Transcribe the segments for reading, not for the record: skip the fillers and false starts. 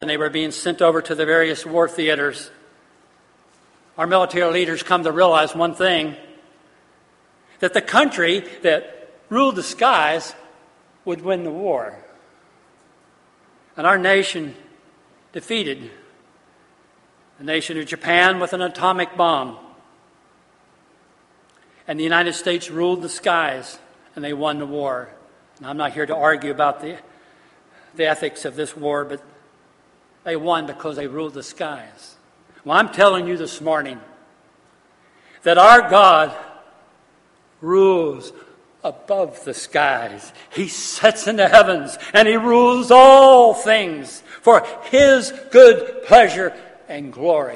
and they were being sent over to the various war theaters, our military leaders come to realize one thing, that the country that ruled the skies would win the war. And our nation defeated the nation of Japan with an atomic bomb. And the United States ruled the skies, and they won the war. Now, I'm not here to argue about the ethics of this war, but they won because they ruled the skies. Well, I'm telling you this morning that our God rules above the skies. He sits in the heavens, and He rules all things for His good pleasure and glory.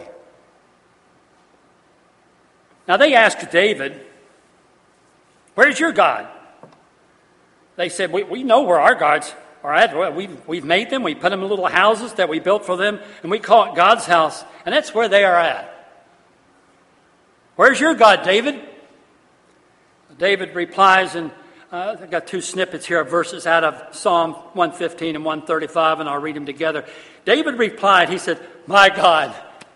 Now, they asked David, "Where's your God?" They said, we know where our gods are at. We've made them. We put them in little houses that we built for them, and we call it God's house. And that's where they are at. "Where's your God, David?" David replies, and I've got two snippets here of verses out of Psalm 115 and 135, and I'll read them together. David replied, he said, my God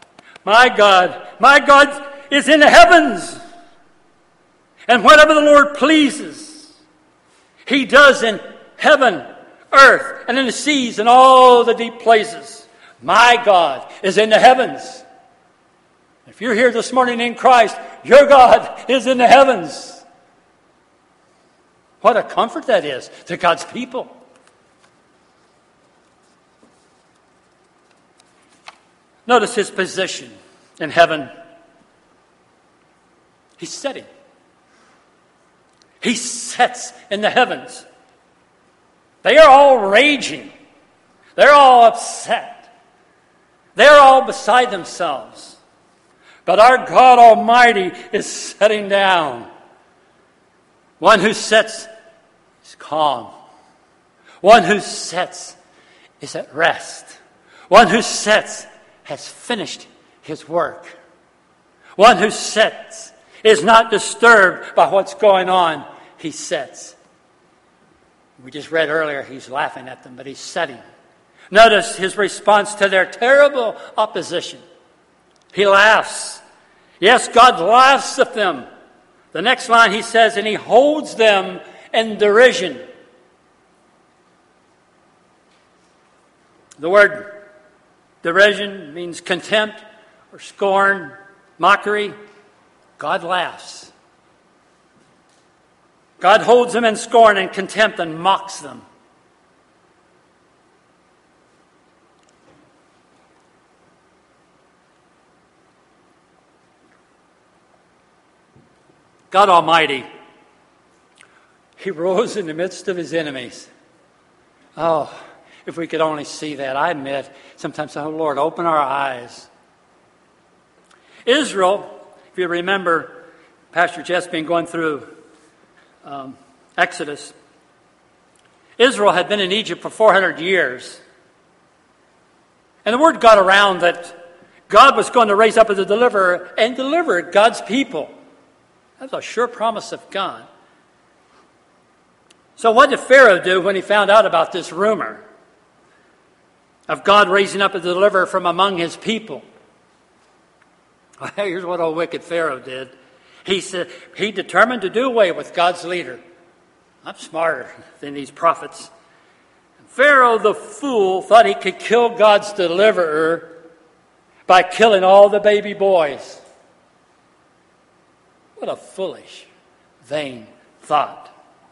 is in the heavens. And whatever the Lord pleases, He does in heaven, earth, and in the seas, and all the deep places. My God is in the heavens. If you're here this morning in Christ, your God is in the heavens. What a comfort that is to God's people. Notice His position in heaven. He's sitting. He sits in the heavens. They are all raging. They're all upset. They're all beside themselves. But our God Almighty is sitting down. One who sits is calm. One who sits is at rest. One who sits has finished his work. One who sits is not disturbed by what's going on. He sits. We just read earlier, He's laughing at them, but He's sitting. Notice His response to their terrible opposition. He laughs. Yes, God laughs at them. The next line He says, and He holds them in derision. The word derision means contempt or scorn, mockery. God laughs. God holds them in scorn and contempt and mocks them. God Almighty, He rose in the midst of His enemies. Oh, if we could only see that. I admit, sometimes, oh Lord, open our eyes. Israel, if you remember, Pastor Jeff's been going through Exodus. Israel had been in Egypt for 400 years. And the word got around that God was going to raise up as a deliverer and deliver God's people. That was a sure promise of God. So what did Pharaoh do when he found out about this rumor of God raising up a deliverer from among his people? Well, here's what old wicked Pharaoh did. He said he determined to do away with God's leader. I'm smarter than these prophets. Pharaoh the fool thought he could kill God's deliverer by killing all the baby boys. What a foolish, vain thought.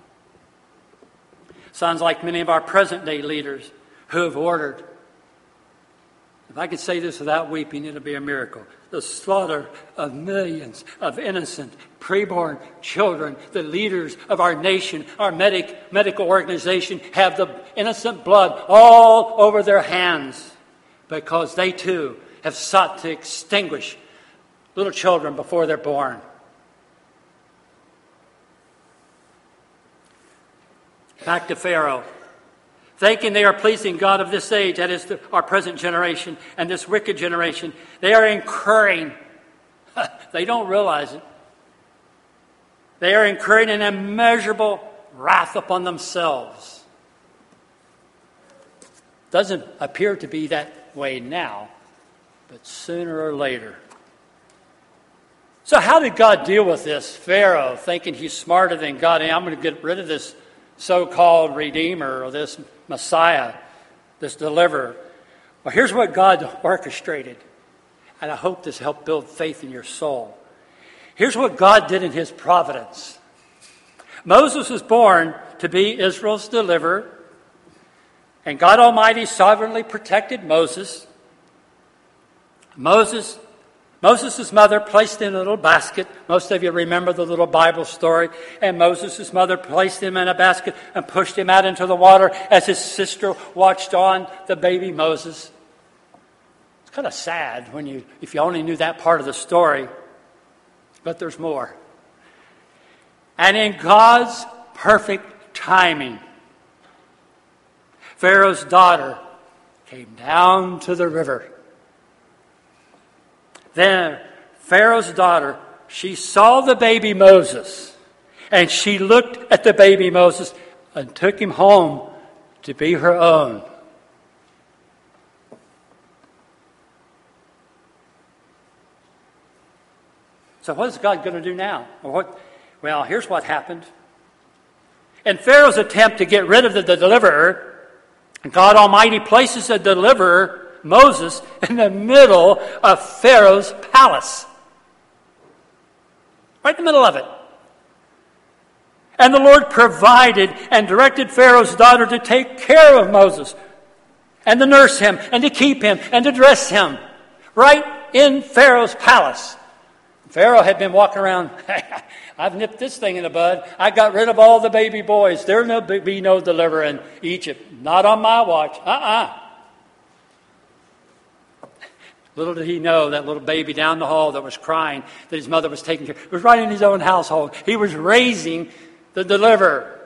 Sounds like many of our present-day leaders who have ordered, if I could say this without weeping, it'll be a miracle, the slaughter of millions of innocent, preborn children. The leaders of our nation, our medical organization, have the innocent blood all over their hands because they too have sought to extinguish little children before they're born. Back to Pharaoh. Thinking they are pleasing God of this age, that is our present generation, and this wicked generation, they are incurring, they don't realize it, they are incurring an immeasurable wrath upon themselves. Doesn't appear to be that way now, but sooner or later. So how did God deal with this? Pharaoh, thinking he's smarter than God, and I'm going to get rid of this so-called Redeemer or this Messiah, this deliverer. Well, here's what God orchestrated, and I hope this helped build faith in your soul. Here's what God did in his providence. Moses was born to be Israel's deliverer, and God Almighty sovereignly protected Moses. Moses' mother placed him in a little basket. Most of you remember the little Bible story. And Moses' mother placed him in a basket and pushed him out into the water as his sister watched on the baby Moses. It's kind of sad if you only knew that part of the story. But there's more. And in God's perfect timing, Pharaoh's daughter came down to the river. Then Pharaoh's daughter, she saw the baby Moses, and she looked at the baby Moses and took him home to be her own. So what is God going to do now? Well, here's what happened. In Pharaoh's attempt to get rid of the deliverer, God Almighty places a deliverer, Moses, in the middle of Pharaoh's palace. Right in the middle of it. And the Lord provided and directed Pharaoh's daughter to take care of Moses and to nurse him and to keep him and to dress him right in Pharaoh's palace. Pharaoh had been walking around, I've nipped this thing in the bud. I got rid of all the baby boys. There'll be no deliverer in Egypt. Not on my watch. Little did he know that little baby down the hall that was crying, that his mother was taking care of, was right in his own household. He was raising the deliverer.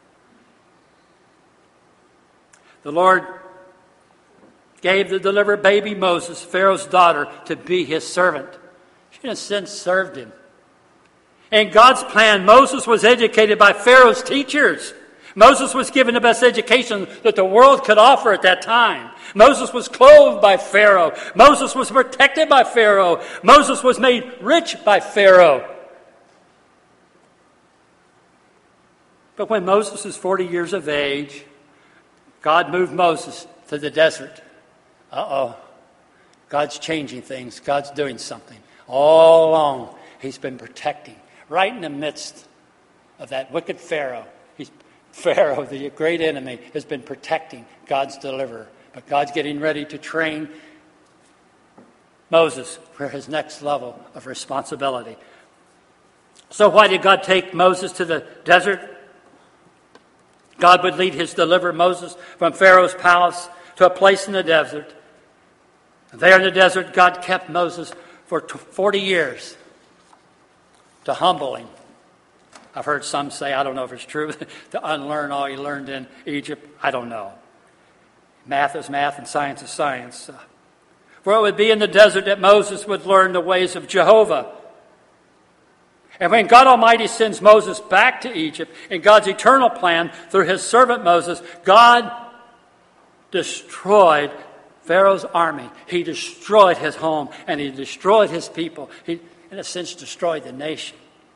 The Lord gave the deliverer baby Moses, Pharaoh's daughter, to be his servant. She in a sense served him. In God's plan, Moses was educated by Pharaoh's teachers. Moses was given the best education that the world could offer at that time. Moses was clothed by Pharaoh. Moses was protected by Pharaoh. Moses was made rich by Pharaoh. But when Moses was 40 years of age, God moved Moses to the desert. God's changing things. God's doing something. All along, he's been protecting. Right in the midst of that wicked Pharaoh. Pharaoh, the great enemy, has been protecting God's deliverer. But God's getting ready to train Moses for his next level of responsibility. So why did God take Moses to the desert? God would lead his deliverer Moses from Pharaoh's palace to a place in the desert. There in the desert, God kept Moses for 40 years to humble him. I've heard some say, I don't know if it's true, to unlearn all he learned in Egypt. I don't know. Math is math and science is science. For it would be in the desert that Moses would learn the ways of Jehovah. And when God Almighty sends Moses back to Egypt, in God's eternal plan, through his servant Moses, God destroyed Pharaoh's army. He destroyed his home, and he destroyed his people. He, in a sense, destroyed the nation.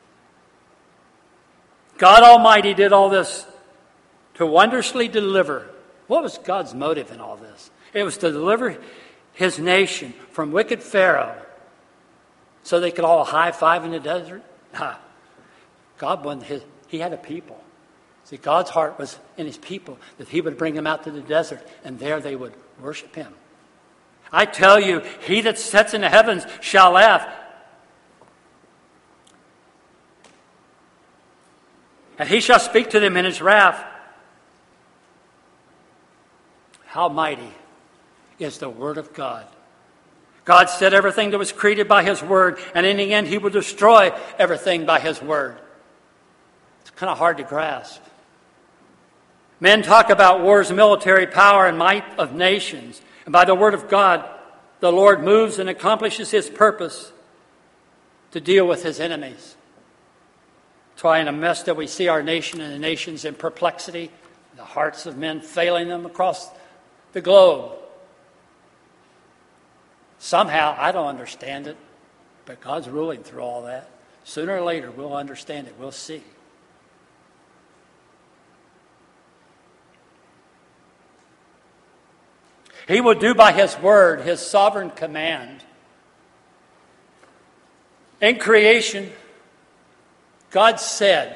God Almighty did all this to wondrously deliver. What was God's motive in all this? It was to deliver his nation from wicked Pharaoh so they could all high-five in the desert. God wanted he had a people. See, God's heart was in his people, that he would bring them out to the desert, and there they would worship him. I tell you, he that sits in the heavens shall laugh. And he shall speak to them in his wrath. How mighty is the word of God. God said everything that was created by his word, and in the end he will destroy everything by his word. It's kind of hard to grasp. Men talk about war's military power and might of nations. And by the word of God, the Lord moves and accomplishes his purpose to deal with his enemies. That's why in a mess that we see our nation and the nations in perplexity, the hearts of men failing them across the globe. Somehow, I don't understand it, but God's ruling through all that. Sooner or later, we'll understand it. We'll see. He will do by His word, His sovereign command. In creation, God said,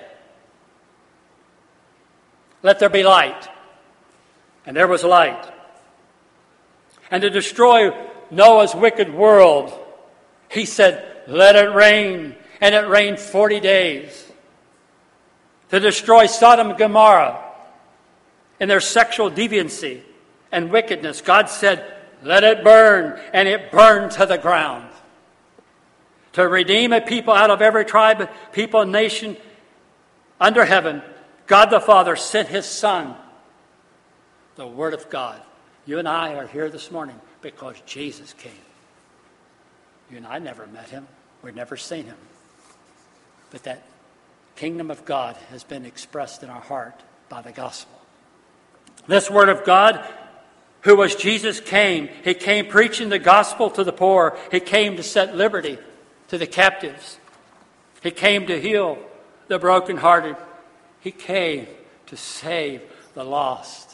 "Let there be light." And there was light. And to destroy Noah's wicked world, He said, "Let it rain." And it rained 40 days. To destroy Sodom and Gomorrah in their sexual deviancy and wickedness, God said, "Let it burn." And it burned to the ground. To redeem a people out of every tribe, people, and nation under heaven, God the Father sent His Son, the Word of God. You and I are here this morning because Jesus came. You and I never met Him. We've never seen Him. But that kingdom of God has been expressed in our heart by the gospel. This Word of God, who was Jesus, came. He came preaching the gospel to the poor. He came to set liberty to the captives. He came to heal the brokenhearted. He came to save the lost.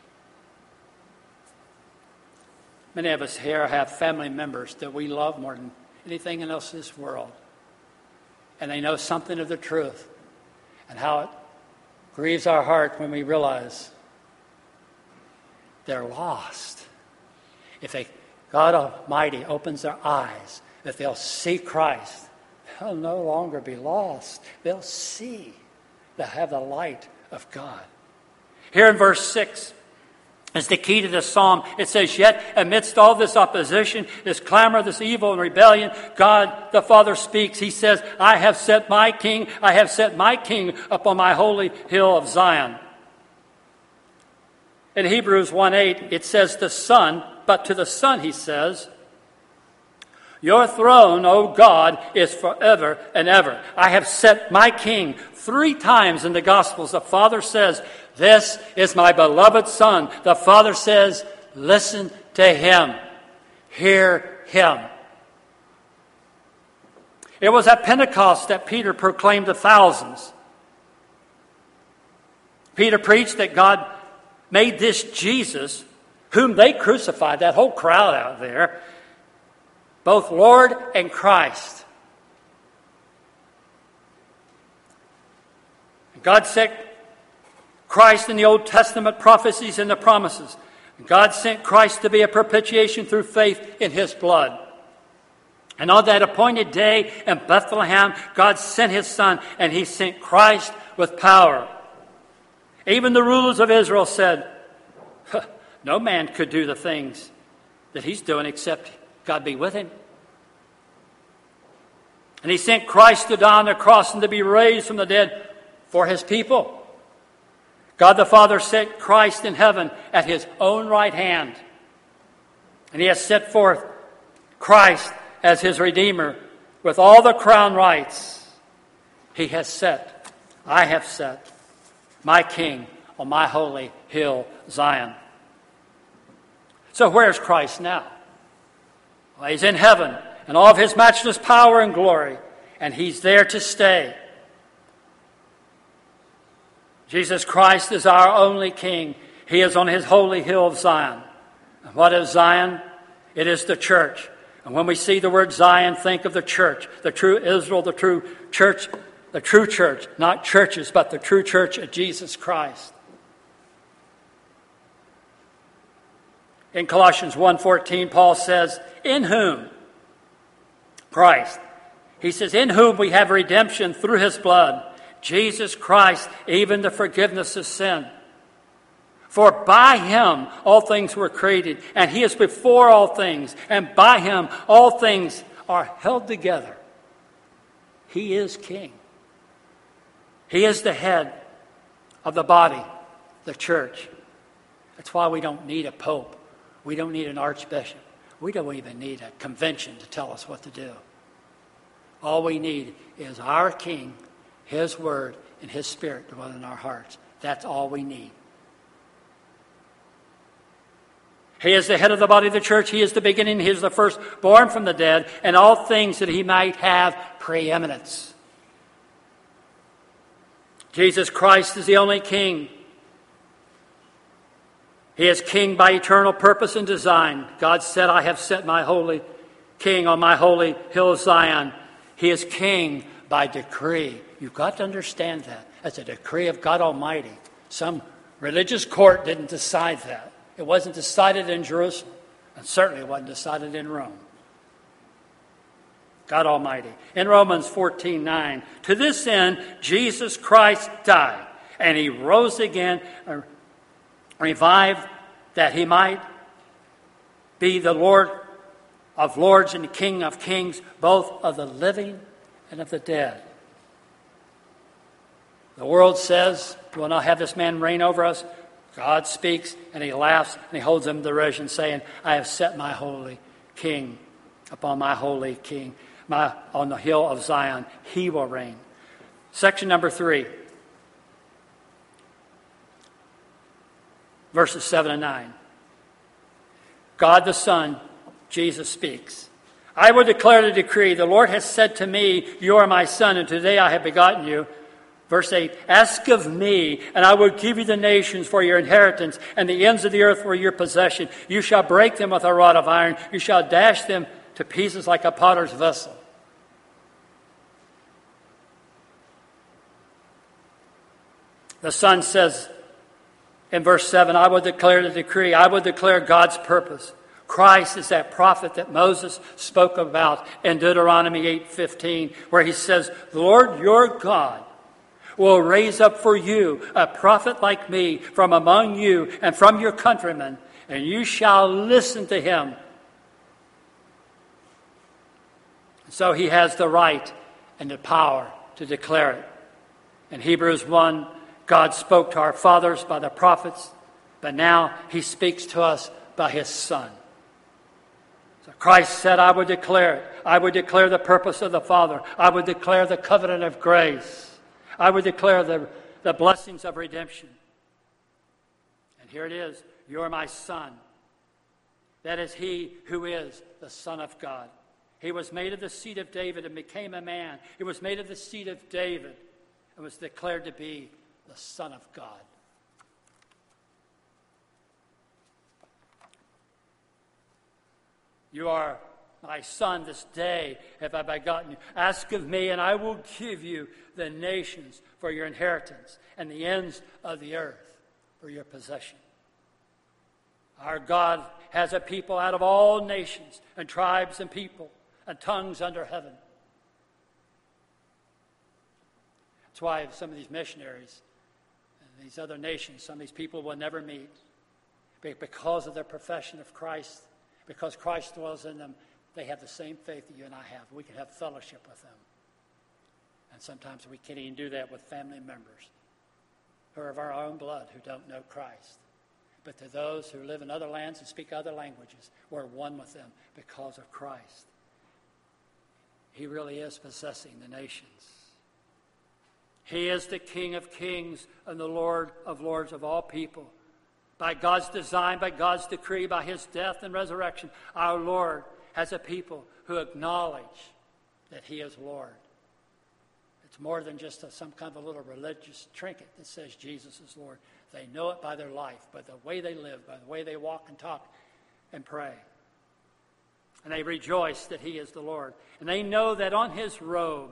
Many of us here have family members that we love more than anything else in this world. And they know something of the truth and how it grieves our heart when we realize they're lost. If God Almighty opens their eyes, that they'll see Christ, they'll no longer be lost. They'll see. They'll have the light of God. Here in verse 6 is the key to this psalm. It says, "Yet amidst all this opposition, this clamor, this evil and rebellion, God the Father speaks." He says, I have set my king upon my holy hill of Zion." In Hebrews 1:8, it says the Son, but to the Son He says, "Your throne, O God, is forever and ever. I have set my king." 3 times in the Gospels, the Father says, "This is my beloved Son." The Father says, listen to Him. Hear Him. It was at Pentecost that Peter proclaimed to thousands. Peter preached that God made this Jesus, whom they crucified, that whole crowd out there, both Lord and Christ. God set Christ in the Old Testament prophecies and the promises. God sent Christ to be a propitiation through faith in His blood. And on that appointed day in Bethlehem, God sent His Son, and He sent Christ with power. Even the rulers of Israel said, no man could do the things that He's doing except God be with Him. And He sent Christ to die on the cross and to be raised from the dead for His people. God the Father set Christ in heaven at His own right hand. And He has set forth Christ as His Redeemer with all the crown rights. I have set my King on my holy hill, Zion. So where's Christ now? Well, He's in heaven in all of His matchless power and glory, and He's there to stay. Jesus Christ is our only King. He is on His holy hill of Zion. And what is Zion? It is the church. And when we see the word Zion, think of the church, the true Israel, the true church, not churches, but the true church of Jesus Christ. In Colossians 1:14, Paul says, in whom? Christ. He says, in whom we have redemption through His blood, Jesus Christ, even the forgiveness of sin. For by Him all things were created, and He is before all things, and by Him all things are held together. He is King. He is the head of the body, the church. That's why we don't need a pope. We don't need an archbishop. We don't even need a convention to tell us what to do. All we need is our King, His Word, and His Spirit dwelling in our hearts. That's all we need. He is the head of the body of the church. He is the beginning. He is the firstborn from the dead, and all things that he might have preeminence. Jesus Christ is the only king. He is king by eternal purpose and design. God said, I have set my holy king on my holy hill of Zion. He is king by decree. You've got to understand that. That's a decree of God Almighty. Some religious court didn't decide that. It wasn't decided in Jerusalem, and certainly it wasn't decided in Rome. God Almighty. In Romans 14:9, to this end Jesus Christ died, and he rose again, revived, that he might be the Lord of lords and the King of kings, both of the living and of the dead. The world says, we'll not have this man reign over us. God speaks, and he laughs, and he holds him in derision, saying, I have set my holy king upon my holy king, on the hill of Zion. He will reign. Section number 3, verses 7 and 9. God the Son, Jesus speaks. I will declare the decree. The Lord has said to me, you are my son, and today I have begotten you. Verse 8, ask of me, and I will give you the nations for your inheritance, and the ends of the earth for your possession. You shall break them with a rod of iron. You shall dash them to pieces like a potter's vessel. The Son says in verse 7, I will declare the decree. I will declare God's purpose. Christ is that prophet that Moses spoke about in Deuteronomy 8:15, where he says, the Lord your God will raise up for you a prophet like me from among you and from your countrymen, and you shall listen to him. So he has the right and the power to declare it. In Hebrews 1, God spoke to our fathers by the prophets, but now he speaks to us by his Son. So Christ said, I would declare it. I would declare the purpose of the Father. I would declare the covenant of grace. I would declare the blessings of redemption. And here it is. You are my son. That is he who is the Son of God. He was made of the seed of David and became a man. He was made of the seed of David and was declared to be the Son of God. You are my son, this day have I begotten you. Ask of me, and I will give you the nations for your inheritance, and the ends of the earth for your possession. Our God has a people out of all nations and tribes and people and tongues under heaven. That's why some of these missionaries and these other nations, some of these people will never meet because of their profession of Christ, because Christ dwells in them. They have the same faith that you and I have. We can have fellowship with them. And sometimes we can't even do that with family members who are of our own blood who don't know Christ. But to those who live in other lands and speak other languages, we're one with them because of Christ. He really is possessing the nations. He is the King of kings and the Lord of lords of all people. By God's design, by God's decree, by his death and resurrection, our Lord has a people who acknowledge that he is Lord. It's more than just some kind of a little religious trinket that says Jesus is Lord. They know it by their life, by the way they live, by the way they walk and talk and pray. And they rejoice that he is the Lord. And they know that on his robe,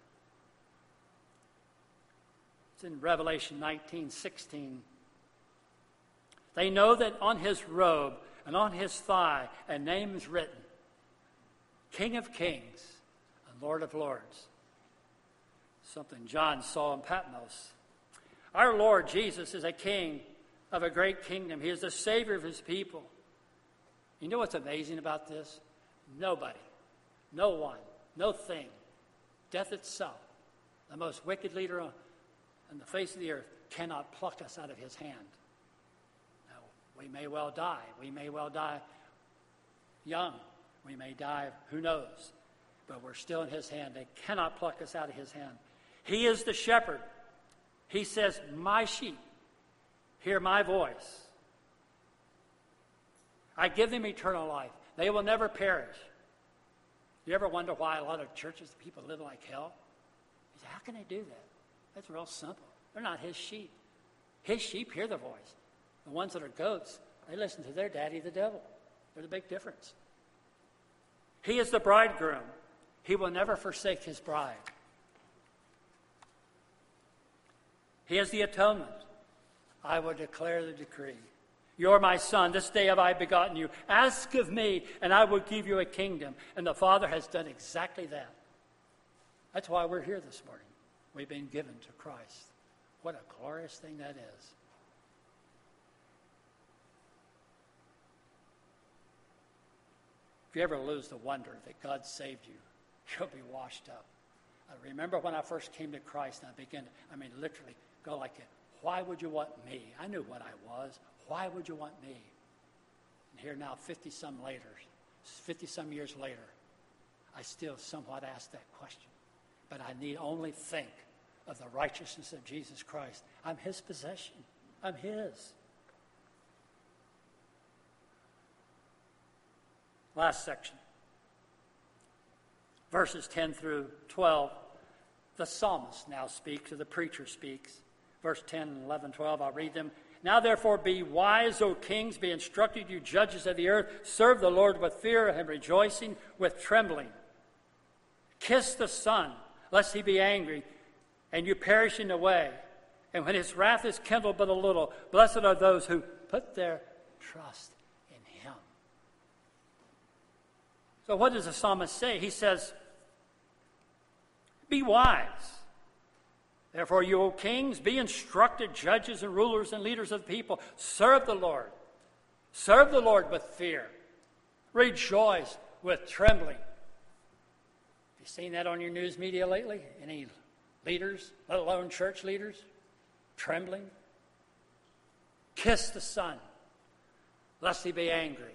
it's in Revelation 19:16, they know that on his robe and on his thigh a name is written, King of Kings and Lord of Lords. Something John saw in Patmos. Our Lord Jesus is a king of a great kingdom. He is the Savior of his people. You know what's amazing about this? Nobody, no one, no thing, death itself, the most wicked leader on the face of the earth, cannot pluck us out of his hand. Now, we may well die. We may well die young. We may die, who knows? But we're still in his hand. They cannot pluck us out of his hand. He is the shepherd. He says, my sheep hear my voice. I give them eternal life. They will never perish. You ever wonder why a lot of churches, people live like hell? You say, how can they do that? That's real simple. They're not his sheep. His sheep hear the voice. The ones that are goats, they listen to their daddy, the devil. There's a big difference. He is the bridegroom. He will never forsake his bride. He is the atonement. I will declare the decree. You're my son. This day have I begotten you. Ask of me, and I will give you a kingdom. And the Father has done exactly that. That's why we're here this morning. We've been given to Christ. What a glorious thing that is. If you ever lose the wonder that God saved you, you'll be washed up. I remember when I first came to Christ, and I began to, literally go like it. Why would you want me? I knew what I was. Why would you want me? And here now, 50-some years later, I still somewhat ask that question. But I need only think of the righteousness of Jesus Christ. I'm his possession. I'm his. Last section. Verses 10 through 12. The psalmist now speaks, or the preacher speaks. Verse 10 and 11, 12, I'll read them. Now therefore be wise, O kings, be instructed, you judges of the earth. Serve the Lord with fear and rejoicing, with trembling. Kiss the Son, lest he be angry, and you perish in the way. And when his wrath is kindled but a little, blessed are those who put their trust in him. So what does the psalmist say? He says, be wise. Therefore, you, O kings, be instructed, judges and rulers and leaders of the people. Serve the Lord. Serve the Lord with fear. Rejoice with trembling. Have you seen that on your news media lately? Any leaders, let alone church leaders, trembling? Kiss the Son, lest he be angry.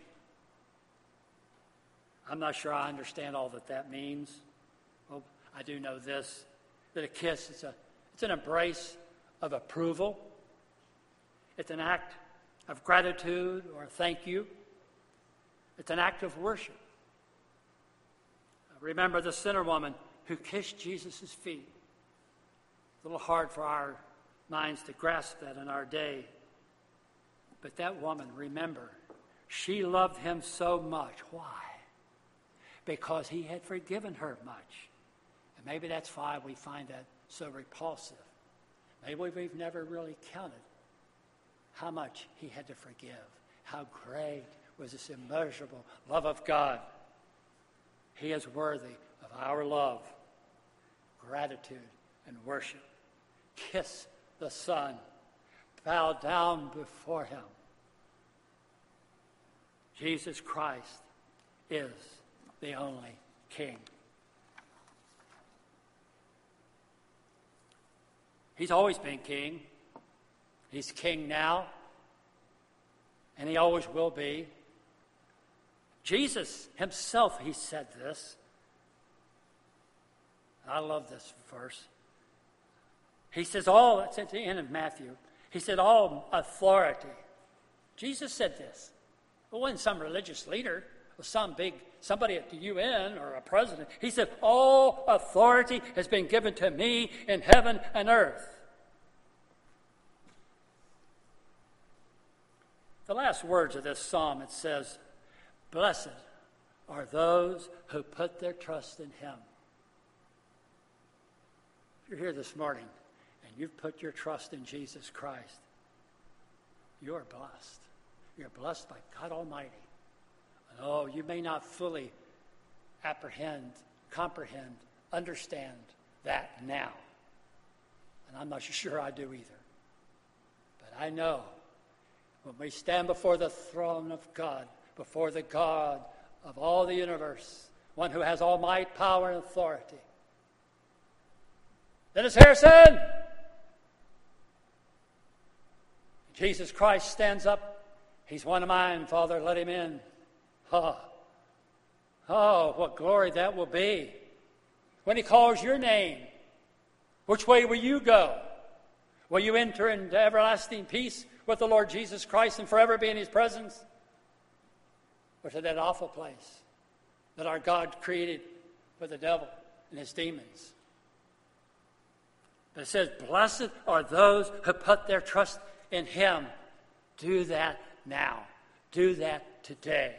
I'm not sure I understand all that means. Well, I do know this, that a kiss is it's an embrace of approval. It's an act of gratitude or thank you. It's an act of worship. Remember the sinner woman who kissed Jesus' feet. A little hard for our minds to grasp that in our day. But that woman, remember, she loved him so much. Why? Because he had forgiven her much. And maybe that's why we find that so repulsive. Maybe we've never really counted how much he had to forgive. How great was this immeasurable love of God. He is worthy of our love, gratitude, and worship. Kiss the Son. Bow down before him. Jesus Christ is the only King. He's always been king. He's king now. And he always will be. Jesus himself, he said this. I love this verse. He says it's at the end of Matthew. He said all authority. Jesus said this. It wasn't some religious leader or somebody at the UN or a president. He said, all authority has been given to me in heaven and earth. The last words of this psalm, it says, blessed are those who put their trust in him. If you're here this morning and you've put your trust in Jesus Christ, you are blessed. You're blessed by God Almighty. And you may not fully comprehend, understand that now. And I'm not sure I do either. But I know when we stand before the throne of God, before the God of all the universe, one who has all might, power, and authority. Dennis Harrison! Jesus Christ stands up. He's one of mine, Father, let him in. Oh, what glory that will be. When he calls your name, which way will you go? Will you enter into everlasting peace with the Lord Jesus Christ and forever be in his presence? or to that awful place that our God created for the devil and his demons. But it says, blessed are those who put their trust in him. Do that now. Do that today.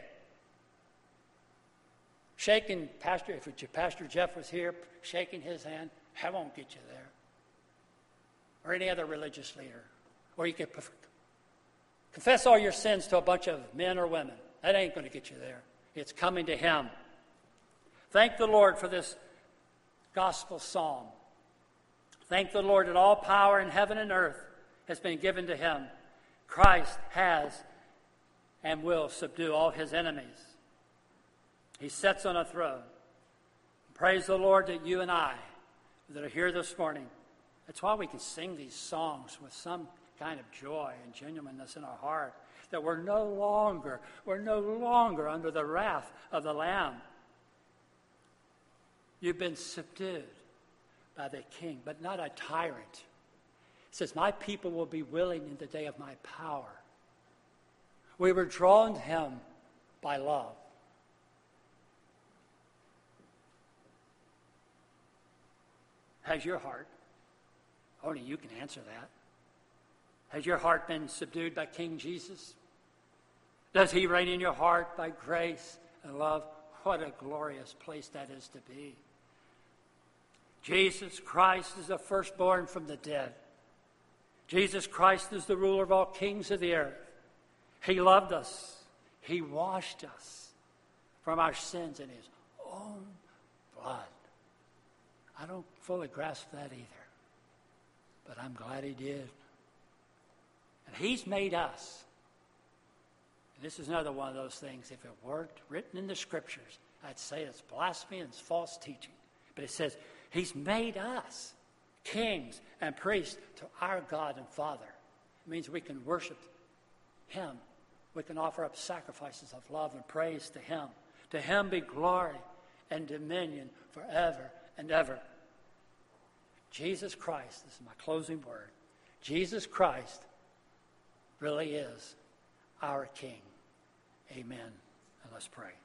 Shaking Pastor, if Pastor Jeff was here, shaking his hand, that won't get you there. Or any other religious leader. Or you could confess all your sins to a bunch of men or women. That ain't going to get you there. It's coming to him. Thank the Lord for this gospel psalm. Thank the Lord that all power in heaven and earth has been given to him. Christ has and will subdue all his enemies. He sits on a throne. Praise the Lord that you and I that are here this morning, that's why we can sing these songs with some kind of joy and genuineness in our heart, that we're no longer under the wrath of the Lamb. You've been subdued by the King, but not a tyrant. It says, my people will be willing in the day of my power. We were drawn to him by love. Has your heart, only you can answer that, has your heart been subdued by King Jesus? Does he reign in your heart by grace and love? What a glorious place that is to be. Jesus Christ is the firstborn from the dead. Jesus Christ is the ruler of all kings of the earth. He loved us. He washed us from our sins in his own blood. I don't fully grasp that either, but I'm glad he did. And he's made us. And this is another one of those things, if it weren't written in the scriptures, I'd say it's blasphemy and it's false teaching. But it says, he's made us kings and priests to our God and Father. It means we can worship him. We can offer up sacrifices of love and praise to him. To him be glory and dominion forever and ever. Jesus Christ, this is my closing word. Jesus Christ really is our King. Amen. And let's pray.